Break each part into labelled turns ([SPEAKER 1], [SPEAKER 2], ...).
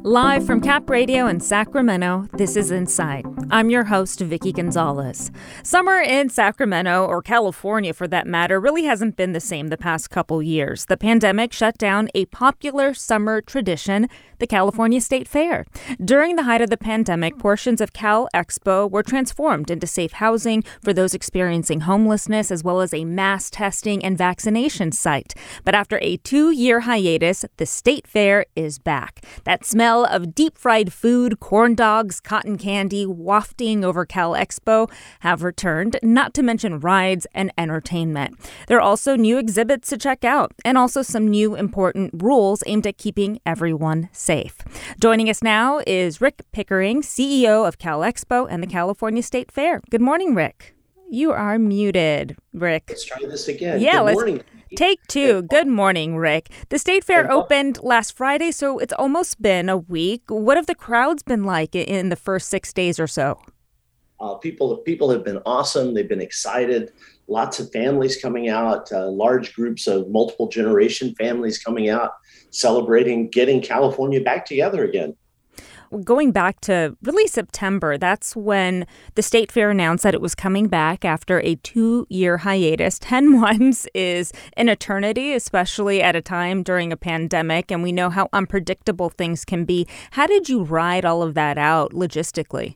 [SPEAKER 1] Live from Cap Radio in Sacramento, this is Inside. I'm your host, Vicky Gonzalez. Summer in Sacramento, or California for that matter, really hasn't been the same the past couple years. The pandemic shut down a popular summer tradition, the California State Fair. During the height of the pandemic, portions of Cal Expo were transformed into safe housing for those experiencing homelessness, as well as a mass testing and vaccination site. But after a 2-year hiatus, the State Fair is back. That smell of deep-fried food, corn dogs, cotton candy wafting over Cal Expo have returned, not to mention rides and entertainment. There are also new exhibits to check out and also some new important rules aimed at keeping everyone safe. Joining us now is Rick Pickering, CEO of Cal Expo and the California State Fair. Good morning, Rick. You are muted, Rick.
[SPEAKER 2] Let's try this again.
[SPEAKER 1] Yeah,
[SPEAKER 2] Good morning.
[SPEAKER 1] Take two. Good morning, Rick. The State Fair opened last Friday, so it's almost been a week. What have the crowds been like in the first 6 days or so?
[SPEAKER 2] People have been awesome. They've been excited. Lots of families coming out, large groups of multiple generation families coming out, celebrating getting California back together again.
[SPEAKER 1] Going back to really September, that's when the State Fair announced that it was coming back after a 2-year hiatus. 10 months is an eternity, especially at a time during a pandemic, and we know how unpredictable things can be. How did you ride all of that out logistically?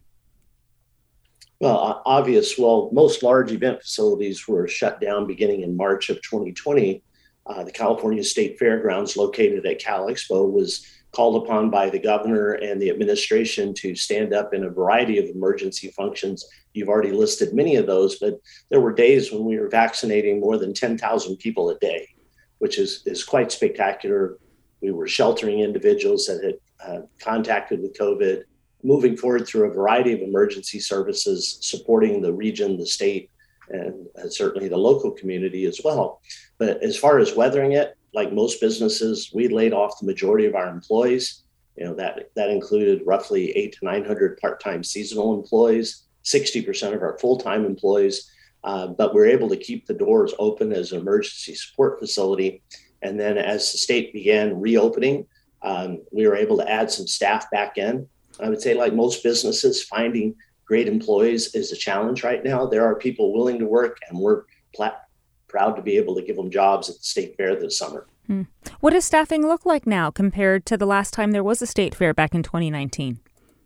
[SPEAKER 2] Well, most large event facilities were shut down beginning in March of 2020. The California State Fairgrounds located at Cal Expo was called upon by the governor and the administration to stand up in a variety of emergency functions. You've already listed many of those, but there were days when we were vaccinating more than 10,000 people a day, which is quite spectacular. We were sheltering individuals that had contacted with COVID, moving forward through a variety of emergency services, supporting the region, the state, and certainly the local community as well. But as far as weathering it, like most businesses, we laid off the majority of our employees. That included roughly 800 to 900 part-time seasonal employees, 60% of our full-time employees. But we're able to keep the doors open as an emergency support facility. And then as the state began reopening, we were able to add some staff back in. I would say, like most businesses, finding great employees is a challenge right now. There are people willing to work, and we're proud to be able to give them jobs at the State Fair this summer.
[SPEAKER 1] What does staffing look like now compared to the last time there was a State Fair back in 2019?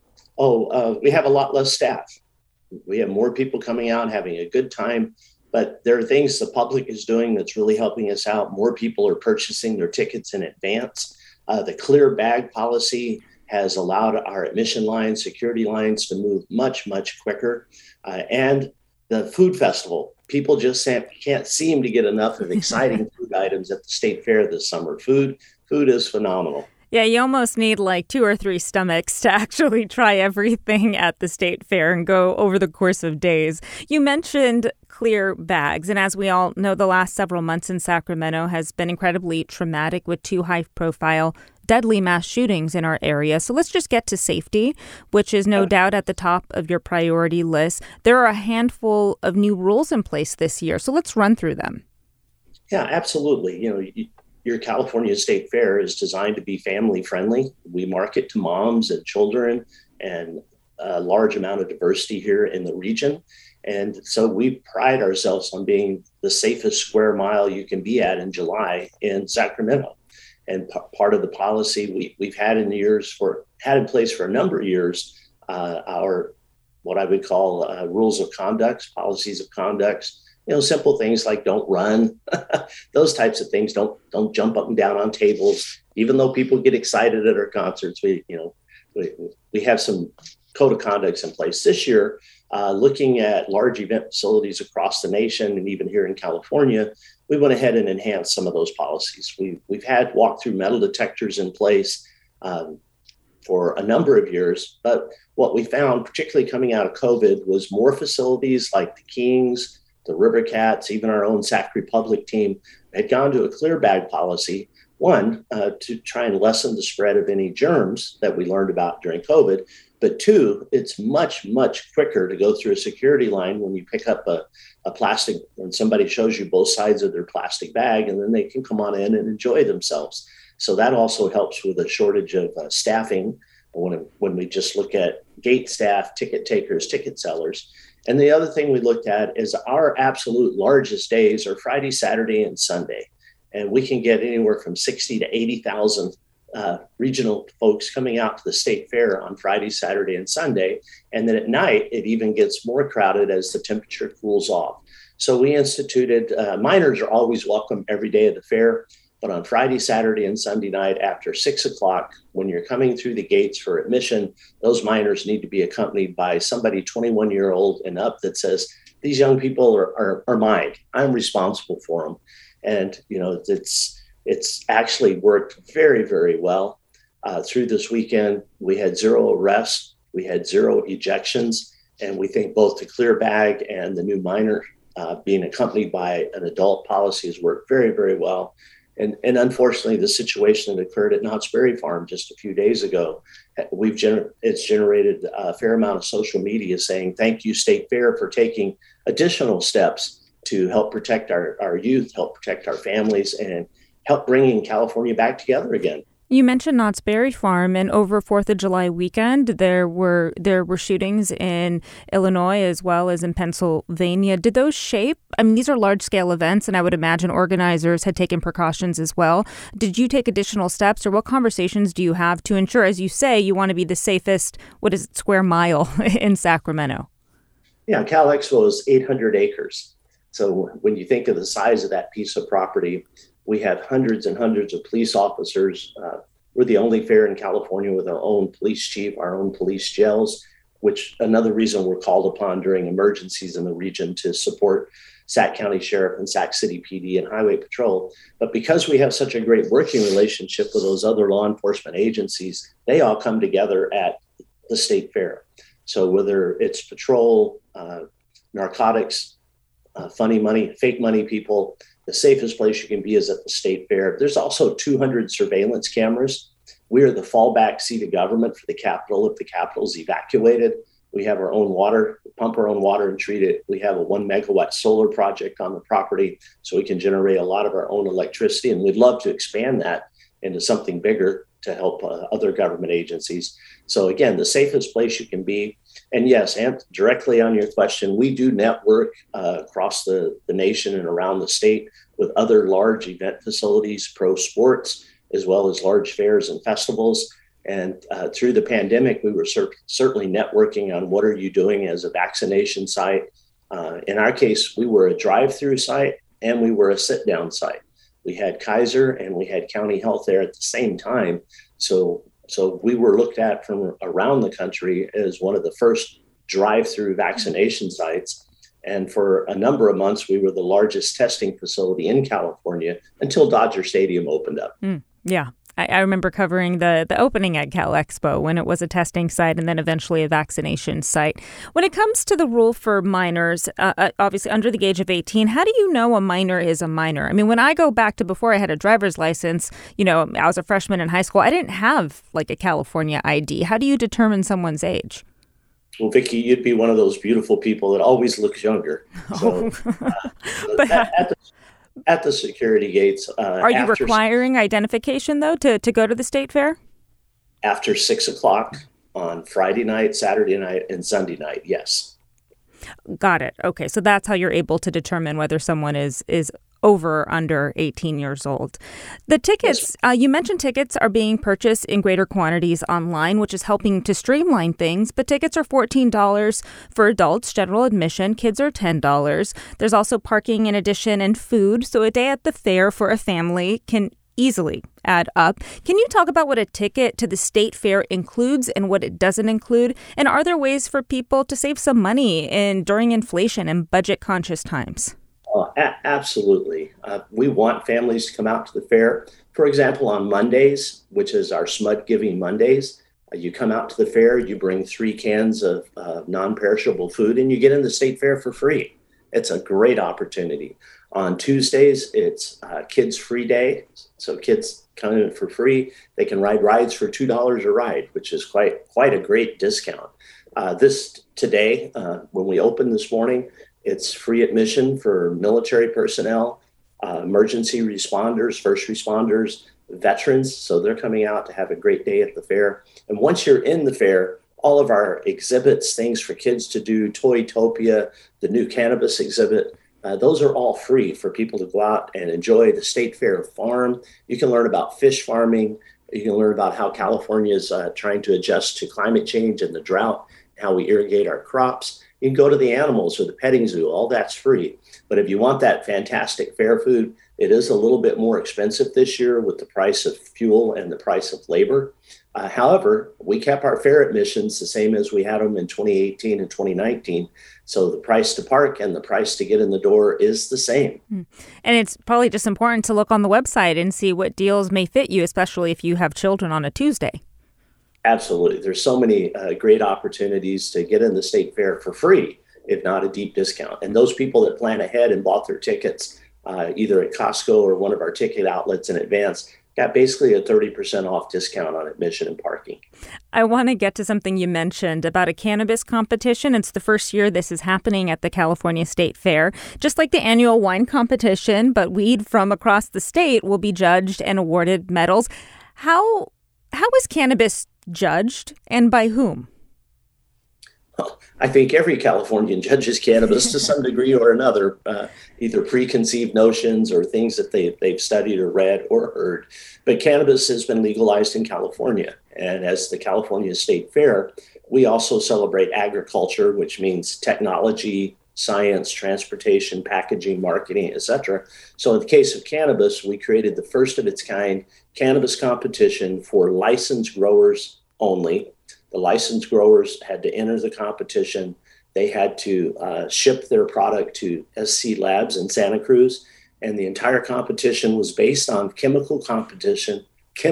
[SPEAKER 2] We have a lot less staff. We have more people coming out having a good time, but there are things the public is doing that's really helping us out. More people are purchasing their tickets in advance. The clear bag policy has allowed our admission lines, security lines to move much, much quicker. And the food festival, people just can't seem to get enough of exciting food items at the State Fair this summer. Food is phenomenal.
[SPEAKER 1] Yeah, you almost need like 2 or 3 stomachs to actually try everything at the State Fair and go over the course of days. You mentioned clear bags, and as we all know, the last several months in Sacramento has been incredibly traumatic with 2 high-profile deadly mass shootings in our area. So let's just get to safety, which is no doubt at the top of your priority list. There are a handful of new rules in place this year, so let's run through them.
[SPEAKER 2] Yeah, absolutely. Your California State Fair is designed to be family friendly. We market to moms and children and a large amount of diversity here in the region. And so we pride ourselves on being the safest square mile you can be at in July in Sacramento. And part of the policy we've had in place for a number of years, our what I would call rules of conduct, policies of conduct. Simple things like don't run, those types of things. Don't jump up and down on tables. Even though people get excited at our concerts, we have some code of conducts in place this year. Looking at large event facilities across the nation and even here in California, we went ahead and enhanced some of those policies. We've had walk-through metal detectors in place for a number of years, but what we found, particularly coming out of COVID, was more facilities like the Kings, the River Cats, even our own Sac Republic team had gone to a clear bag policy. One, to try and lessen the spread of any germs that we learned about during COVID. But 2, it's much, much quicker to go through a security line when you pick up a plastic, when somebody shows you both sides of their plastic bag, and then they can come on in and enjoy themselves. So that also helps with a shortage of staffing. when we just look at gate staff, ticket takers, ticket sellers. And the other thing we looked at is our absolute largest days are Friday, Saturday, and Sunday. And we can get anywhere from 60 to 80,000 regional folks coming out to the state fair on Friday, Saturday, and Sunday. And then at night, it even gets more crowded as the temperature cools off. So we instituted, minors are always welcome every day of the fair, but on Friday, Saturday, and Sunday night after 6 o'clock, when you're coming through the gates for admission, those minors need to be accompanied by somebody 21-year-old and up that says, these young people are mine. I'm responsible for them. And, it's actually worked very, very well. Through this weekend, we had 0 arrests, we had 0 ejections, and we think both the clear bag and the new minor being accompanied by an adult policy has worked very, very well. And unfortunately, the situation that occurred at Knott's Berry Farm just a few days ago, it's generated a fair amount of social media saying, thank you, State Fair, for taking additional steps to help protect our youth, help protect our families, and help bringing California back together again.
[SPEAKER 1] You mentioned Knott's Berry Farm, and over 4th of July weekend, there were shootings in Illinois as well as in Pennsylvania. Did those shape? I mean, these are large-scale events, and I would imagine organizers had taken precautions as well. Did you take additional steps, or what conversations do you have to ensure, as you say, you want to be the safest, square mile in Sacramento?
[SPEAKER 2] Yeah, Cal Expo is 800 acres. So when you think of the size of that piece of property, we have hundreds and hundreds of police officers. We're the only fair in California with our own police chief, our own police jails, which another reason we're called upon during emergencies in the region to support Sac County Sheriff and Sac City PD and Highway Patrol. But because we have such a great working relationship with those other law enforcement agencies, they all come together at the state fair. So whether it's patrol, narcotics, funny money, fake money people, the safest place you can be is at the state fair. There's also 200 surveillance cameras. We are the fallback seat of government for the Capitol if the Capitol is evacuated. We have our own water, pump our own water and treat it. We have a 1 megawatt solar project on the property, so we can generate a lot of our own electricity. And we'd love to expand that into something bigger to help other government agencies. So again, the safest place you can be. And yes, and directly on your question, we do network across the nation and around the state with other large event facilities, pro sports, as well as large fairs and festivals. And through the pandemic, we were certainly networking on what are you doing as a vaccination site. In our case, we were a drive-through site and we were a sit-down site. We had Kaiser and we had County Health there at the same time. So we were looked at from around the country as one of the first drive-through vaccination sites. And for a number of months, we were the largest testing facility in California until Dodger Stadium opened up.
[SPEAKER 1] Yeah. I remember covering the opening at Cal Expo when it was a testing site and then eventually a vaccination site. When it comes to the rule for minors, obviously under the age of 18, how do you know a minor is a minor? I mean, when I go back to before I had a driver's license, I was a freshman in high school. I didn't have like a California ID. How do you determine someone's age?
[SPEAKER 2] Well, Vicki, you'd be one of those beautiful people that always looks younger. So, at the security gates.
[SPEAKER 1] Are you requiring identification, though, to go to the state fair?
[SPEAKER 2] After 6 o'clock on Friday night, Saturday night, and Sunday night, yes.
[SPEAKER 1] Got it. Okay, so that's how you're able to determine whether someone is over or under 18 years old. The tickets, you mentioned tickets are being purchased in greater quantities online, which is helping to streamline things. But tickets are $14 for adults, general admission. Kids are $10. There's also parking in addition and food. So a day at the fair for a family can easily add up. Can you talk about what a ticket to the state fair includes and what it doesn't include? And are there ways for people to save some money during inflation and budget-conscious times?
[SPEAKER 2] Absolutely. We want families to come out to the fair. For example, on Mondays, which is our SMUD Giving Mondays, you come out to the fair, you bring 3 cans of non-perishable food, and you get in the state fair for free. It's a great opportunity. On Tuesdays, it's Kids Free Day. So kids come in for free. They can ride rides for $2 a ride, which is quite a great discount. Today, when we opened this morning, it's free admission for military personnel, emergency responders, first responders, veterans. So they're coming out to have a great day at the fair. And once you're in the fair, all of our exhibits, things for kids to do, Toytopia, the new cannabis exhibit, those are all free for people to go out and enjoy the State Fair farm. You can learn about fish farming. You can learn about how California is trying to adjust to climate change and the drought, how we irrigate our crops. You can go to the animals or the petting zoo. All that's free. But if you want that fantastic fair food, it is a little bit more expensive this year with the price of fuel and the price of labor. However, we kept our fair admissions the same as we had them in 2018 and 2019. So the price to park and the price to get in the door is the same.
[SPEAKER 1] And it's probably just important to look on the website and see what deals may fit you, especially if you have children on a Tuesday.
[SPEAKER 2] Absolutely. There's so many great opportunities to get in the state fair for free, if not a deep discount. And those people that plan ahead and bought their tickets either at Costco or one of our ticket outlets in advance got basically a 30% off discount on admission and parking.
[SPEAKER 1] I want to get to something you mentioned about a cannabis competition. It's the first year this is happening at the California State Fair. Just like the annual wine competition, but weed from across the state will be judged and awarded medals. How is cannabis judged and by whom?
[SPEAKER 2] I think every Californian judges cannabis to some degree or another, either preconceived notions or things that they've studied or read or heard. But cannabis has been legalized in California. And as the California State Fair, we also celebrate agriculture, which means technology, science, transportation, packaging, marketing, etc. So in the case of cannabis, we created the first of its kind cannabis competition for licensed growers only. The licensed growers had to enter the competition. They had to ship their product to SC Labs in Santa Cruz. And the entire competition was based on chemical composition.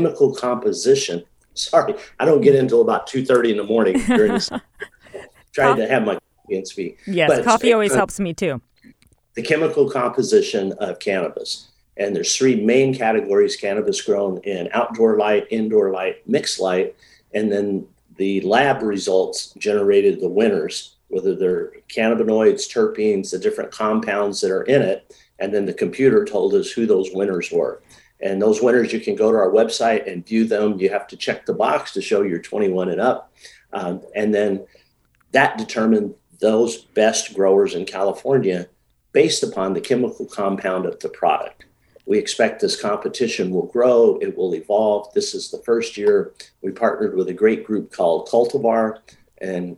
[SPEAKER 2] Sorry, I don't get until about 2:30 in the morning during this. Trying to have my coffee and speak.
[SPEAKER 1] Yes, but coffee always helps me too.
[SPEAKER 2] The chemical composition of cannabis. And there's three main categories: cannabis grown in outdoor light, indoor light, mixed light, and then the lab results generated the winners, whether they're cannabinoids, terpenes, the different compounds that are in it. And then the computer told us who those winners were. And those winners, you can go to our website and view them. You have to check the box to show you're 21 and up. And then that determined those best growers in California based upon the chemical compound of the product. We expect this competition will grow. It will evolve. This is the first year. We partnered with a great group called Cultivar, and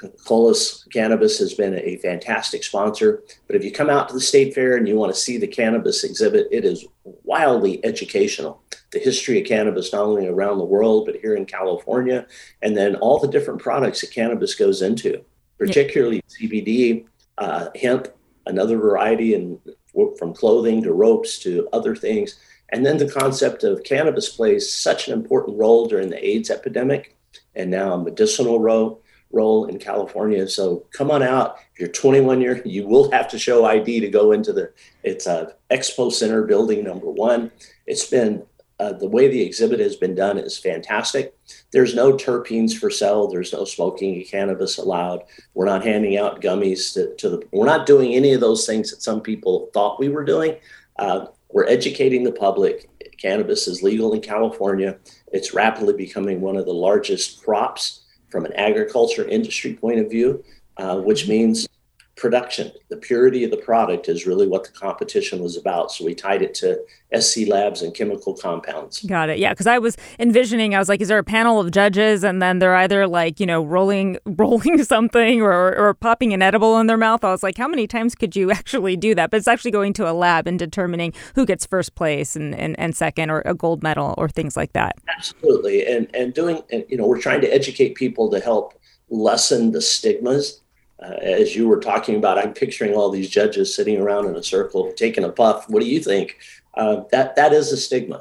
[SPEAKER 2] Colas Cannabis has been a fantastic sponsor. But if you come out to the State Fair and you want to see the cannabis exhibit, it is wildly educational. The history of cannabis, not only around the world, but here in California, and then all the different products that cannabis goes into, particularly CBD, hemp, another variety, and from clothing to ropes to other things. And then the concept of cannabis plays such an important role during the AIDS epidemic and now a medicinal role in California. So come on out. If you're 21 years, you will have to show ID to go into it's Expo Center building number 1. It's been, the way the exhibit has been done is fantastic. There's no terpenes for sale. There's no smoking of cannabis allowed. We're not handing out gummies we're not doing any of those things that some people thought we were doing. We're educating the public. Cannabis is legal in California. It's rapidly becoming one of the largest crops from an agriculture industry point of view, which means production. The purity of the product is really what the competition was about. So we tied it to SC Labs and chemical compounds.
[SPEAKER 1] Got it. Yeah, because I was envisioning, I was like, is there a panel of judges and then they're either like, rolling something or popping an edible in their mouth? I was like, how many times could you actually do that? But it's actually going to a lab and determining who gets first place and second or a gold medal or things like that.
[SPEAKER 2] Absolutely. And we're trying to educate people to help lessen the stigmas. As you were talking about, I'm picturing all these judges sitting around in a circle, taking a puff. What do you think? That is a stigma,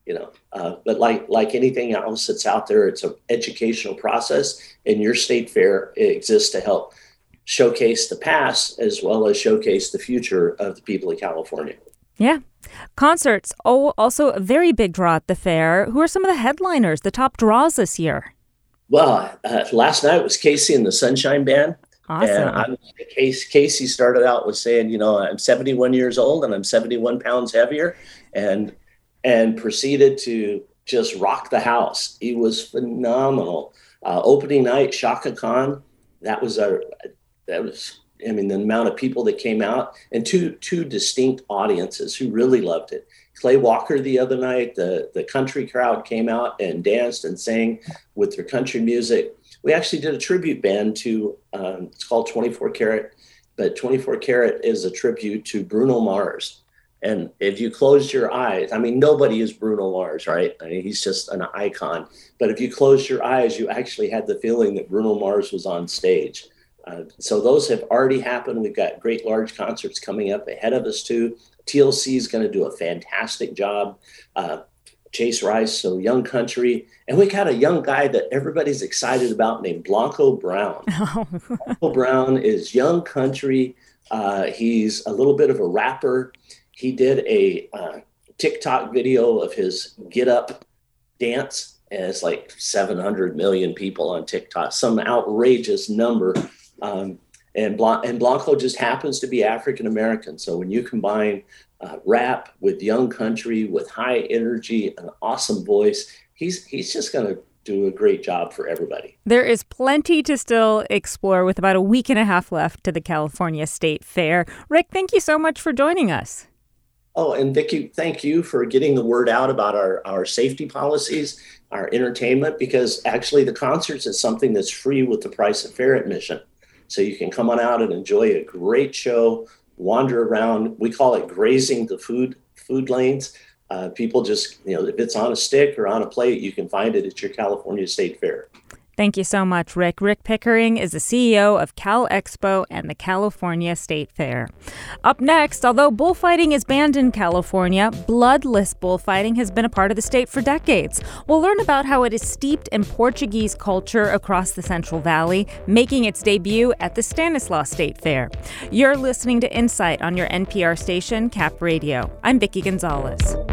[SPEAKER 2] but like anything else that's out there, it's an educational process, and your state fair exists to help showcase the past as well as showcase the future of the people of California.
[SPEAKER 1] Yeah. Concerts, also a very big draw at the fair. Who are some of the headliners, the top draws this year?
[SPEAKER 2] Well, last night was Casey and the Sunshine Band.
[SPEAKER 1] Awesome.
[SPEAKER 2] And Casey started out with saying, I'm 71 years old and I'm 71 pounds heavier. And and proceeded to just rock the house. He was phenomenal. Opening night, Shaka Khan, the amount of people that came out, and two distinct audiences who really loved it. Clay Walker the other night, the country crowd came out and danced and sang with their country music. We actually did a tribute band to, it's called 24 Karat, but 24 Karat is a tribute to Bruno Mars. And if you closed your eyes, nobody is Bruno Mars, right? He's just an icon. But if you closed your eyes, you actually had the feeling that Bruno Mars was on stage. So those have already happened. We've got great large concerts coming up ahead of us too. TLC is going to do a fantastic job. Chase Rice, so Young Country. And we got a young guy that everybody's excited about named Blanco Brown. Blanco Brown is Young Country. He's a little bit of a rapper. He did a TikTok video of his Get Up dance, and it's like 700 million people on TikTok, some outrageous number. And Blanco just happens to be African American. So when you combine rap with Young Country, with high energy, an awesome voice, he's just going to do a great job for everybody.
[SPEAKER 1] There is plenty to still explore with about a week and a half left to the California State Fair. Rick, thank you so much for joining us.
[SPEAKER 2] Oh, and Vicki, thank you for getting the word out about our safety policies, our entertainment, because actually the concerts is something that's free with the price of fair admission. So you can come on out and enjoy a great show, wander around. We call it grazing the food lanes. People just, if it's on a stick or on a plate, you can find it at your California State Fair.
[SPEAKER 1] Thank you so much, Rick. Rick Pickering is the CEO of Cal Expo and the California State Fair. Up next, although bullfighting is banned in California, bloodless bullfighting has been a part of the state for decades. We'll learn about how it is steeped in Portuguese culture across the Central Valley, making its debut at the Stanislaus State Fair. You're listening to Insight on your NPR station, Cap Radio. I'm Vicki Gonzalez.